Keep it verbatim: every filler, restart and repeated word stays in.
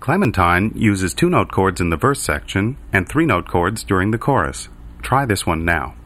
Clementine uses two-note chords in the verse section and three-note chords during the chorus. Try this one now.